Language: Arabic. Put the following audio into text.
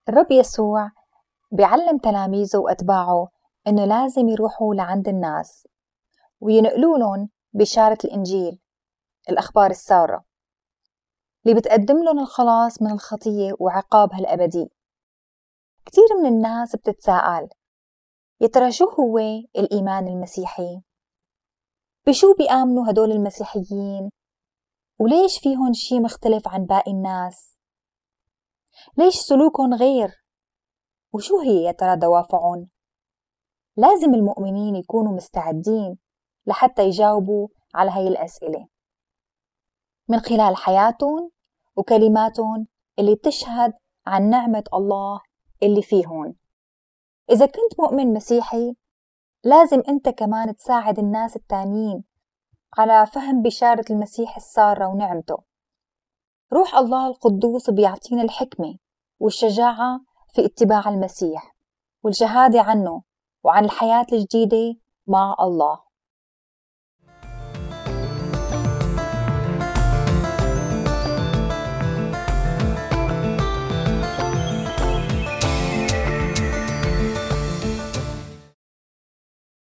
الرب يسوع بيعلم تلاميذه وأتباعه إنه لازم يروحوا لعند الناس وينقلوا لهم بشارة الإنجيل، الأخبار السارة اللي بتقدم لهم الخلاص من الخطية وعقابها الأبدي. كتير من الناس بتتساءل يا ترى شو هو الإيمان المسيحي؟ بشو بيآمنوا هدول المسيحيين؟ وليش فيهم شي مختلف عن باقي الناس؟ ليش سلوكهم غير؟ وشو هي يا ترى دوافعهم؟ لازم المؤمنين يكونوا مستعدين لحتى يجاوبوا على هاي الأسئلة من خلال حياتهم وكلماتهم اللي بتشهد عن نعمة الله اللي فيهن. إذا كنت مؤمن مسيحي لازم أنت كمان تساعد الناس التانيين على فهم بشارة المسيح السارة ونعمته. روح الله القدوس بيعطينا الحكمة والشجاعة في اتباع المسيح والشهادة عنه وعن الحياة الجديدة مع الله.